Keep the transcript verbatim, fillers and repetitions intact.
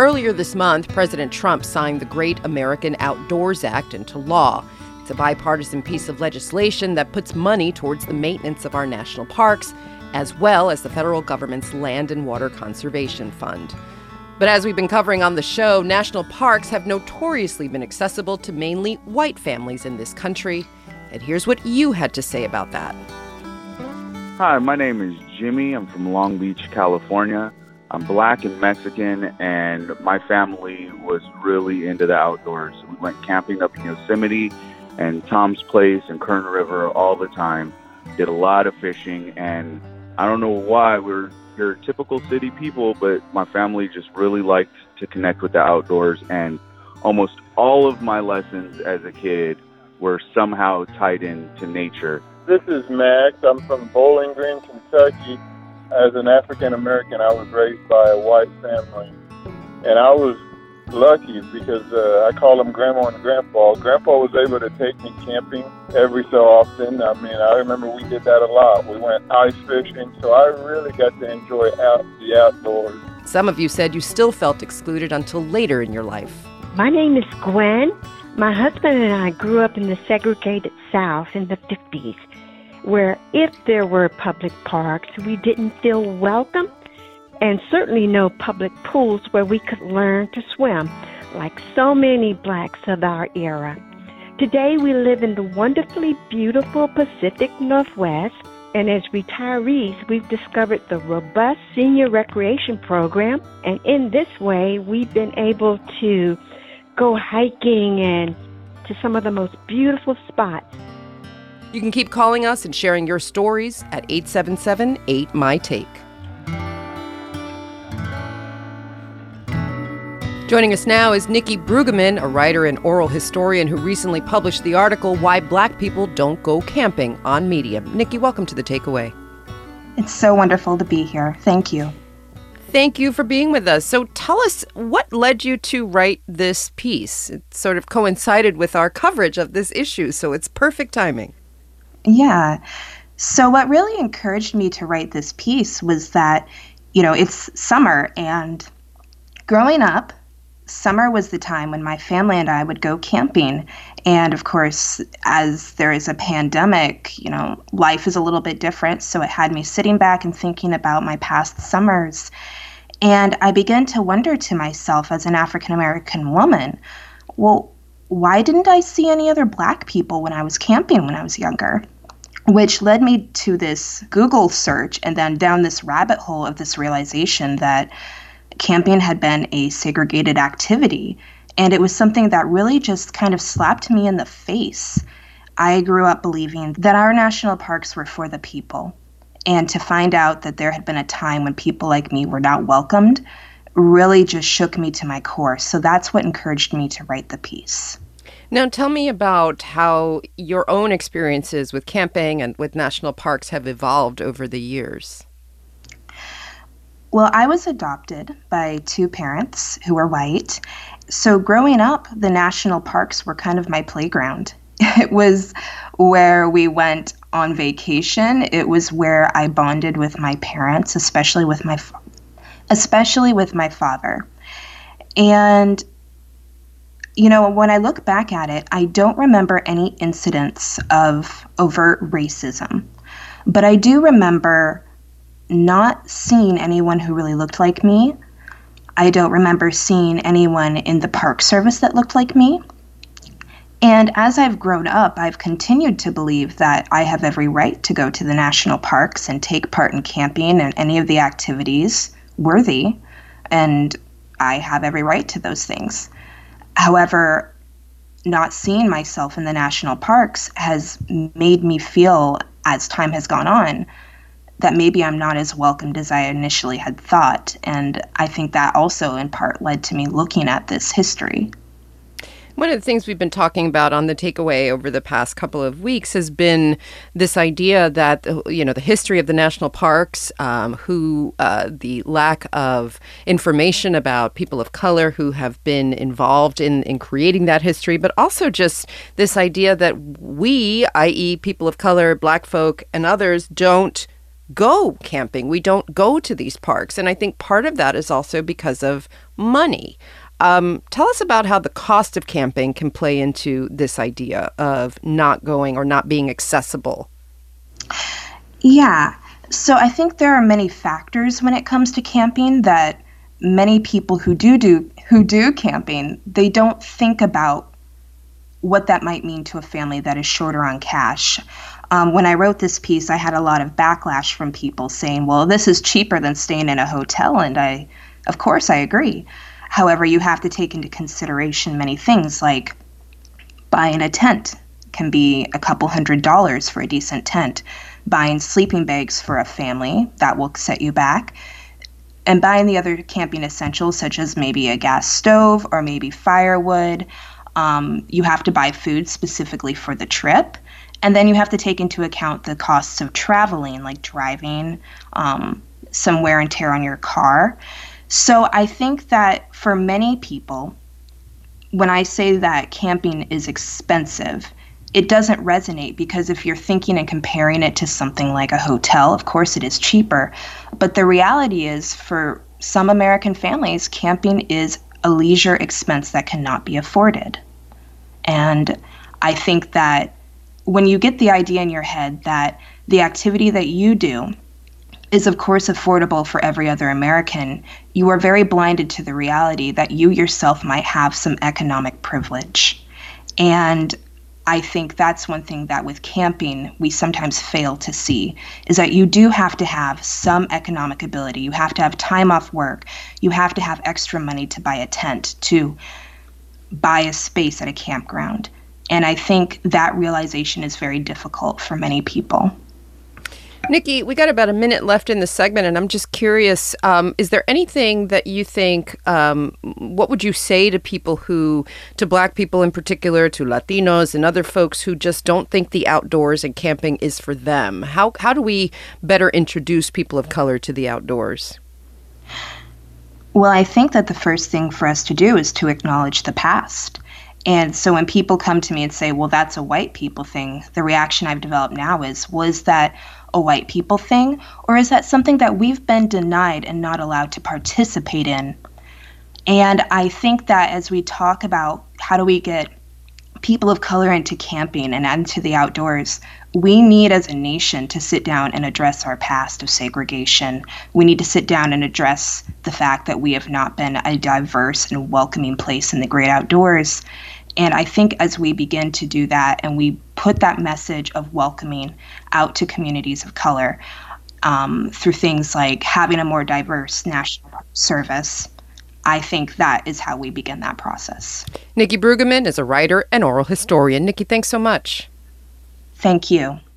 Earlier this month, President Trump signed the Great American Outdoors Act into law. It's a bipartisan piece of legislation that puts money towards the maintenance of our national parks, as well as the federal government's Land and Water Conservation Fund. But as we've been covering on the show, national parks have notoriously been accessible to mainly white families in this country. And here's what you had to say about that. Hi, my name is Jimmy. I'm from Long Beach, California. I'm Black and Mexican, and my family was really into the outdoors. We went camping up in Yosemite and Tom's Place and Kern River all the time. Did a lot of fishing, and I don't know why. We're, we're typical city people, but my family just really liked to connect with the outdoors, and almost all of my lessons as a kid were somehow tied into nature. This is Max. I'm from Bowling Green, Kentucky. As an African American, I was raised by a white family, and I was lucky because uh, I call them Grandma and Grandpa. Grandpa was able to take me camping every so often. I mean, I remember we did that a lot. We went ice fishing, so I really got to enjoy out the outdoors. Some of you said you still felt excluded until later in your life. My name is Gwen. My husband and I grew up in the segregated South in the fifties. Where if there were public parks, we didn't feel welcome, and certainly no public pools where we could learn to swim, like so many blacks of our era. Today we live in the wonderfully beautiful Pacific Northwest, and as retirees, we've discovered the robust senior recreation program, and in this way, we've been able to go hiking and to some of the most beautiful spots. You can keep calling us and sharing your stories at eight seven seven, eight, M Y, T A K E. Joining us now is Nikki Brueggemann, a writer and oral historian who recently published the article, Why Black People Don't Go Camping, on Medium. Nikki, welcome to The Takeaway. It's so wonderful to be here. Thank you. Thank you for being with us. So tell us, what led you to write this piece? It sort of coincided with our coverage of this issue, so it's perfect timing. Yeah. So what really encouraged me to write this piece was that, you know, it's summer, and growing up, summer was the time when my family and I would go camping. And of course, as there is a pandemic, you know, life is a little bit different. So it had me sitting back and thinking about my past summers. And I began to wonder to myself as an African American woman, well, why didn't I see any other Black people when I was camping when I was younger? Which led me to this Google search and then down this rabbit hole of this realization that camping had been a segregated activity. And it was something that really just kind of slapped me in the face. I grew up believing that our national parks were for the people. And to find out that there had been a time when people like me were not welcomed really just shook me to my core. So that's what encouraged me to write the piece. Now, tell me about how your own experiences with camping and with national parks have evolved over the years. Well, I was adopted by two parents who were white. So growing up, the national parks were kind of my playground. It was where we went on vacation. It was where I bonded with my parents, especially with my especially with my father. And you know, when I look back at it, I don't remember any incidents of overt racism, but I do remember not seeing anyone who really looked like me. I don't remember seeing anyone in the park service that looked like me. And as I've grown up, I've continued to believe that I have every right to go to the national parks and take part in camping and any of the activities worthy, and I have every right to those things. However, not seeing myself in the national parks has made me feel, as time has gone on, that maybe I'm not as welcomed as I initially had thought. And I think that also in part led to me looking at this history. One of the things we've been talking about on The Takeaway over the past couple of weeks has been this idea that, you know, the history of the national parks, um, who uh, the lack of information about people of color who have been involved in, in creating that history, but also just this idea that we, that is people of color, Black folk, and others don't go camping. We don't go to these parks. And I think part of that is also because of money. Um, tell us about how the cost of camping can play into this idea of not going or not being accessible. Yeah. So I think there are many factors when it comes to camping that many people who do do who do camping, they don't think about what that might mean to a family that is shorter on cash. Um, when I wrote this piece, I had a lot of backlash from people saying, well, this is cheaper than staying in a hotel. And I, of course, I agree. However, you have to take into consideration many things like buying a tent can be a couple hundred dollars for a decent tent. Buying sleeping bags for a family, that will set you back. And buying the other camping essentials, such as maybe a gas stove or maybe firewood. Um, you have to buy food specifically for the trip. And then you have to take into account the costs of traveling, like driving, um, some wear and tear on your car. So I think that for many people, when I say that camping is expensive, it doesn't resonate, because if you're thinking and comparing it to something like a hotel, of course it is cheaper. But the reality is, for some American families, camping is a leisure expense that cannot be afforded. And I think that when you get the idea in your head that the activity that you do is of course affordable for every other American, you are very blinded to the reality that you yourself might have some economic privilege. And I think that's one thing that with camping we sometimes fail to see, is that you do have to have some economic ability. You have to have time off work. You have to have extra money to buy a tent, to buy a space at a campground. And I think that realization is very difficult for many people. Nikki, we got about a minute left in the segment, and I'm just curious, um, is there anything that you think, um, what would you say to people who, to Black people in particular, to Latinos and other folks who just don't think the outdoors and camping is for them? How, how do we better introduce people of color to the outdoors? Well, I think that the first thing for us to do is to acknowledge the past. And so when people come to me and say, well, that's a white people thing, the reaction I've developed now is, was that a white people thing? Or is that something that we've been denied and not allowed to participate in? And I think that as we talk about how do we get people of color into camping and into the outdoors, we need as a nation to sit down and address our past of segregation. We need to sit down and address the fact that we have not been a diverse and welcoming place in the great outdoors. And I think as we begin to do that and we put that message of welcoming out to communities of color um, through things like having a more diverse national service, I think that is how we begin that process. Nikki Brueggemann is a writer and oral historian. Nikki, thanks so much. Thank you.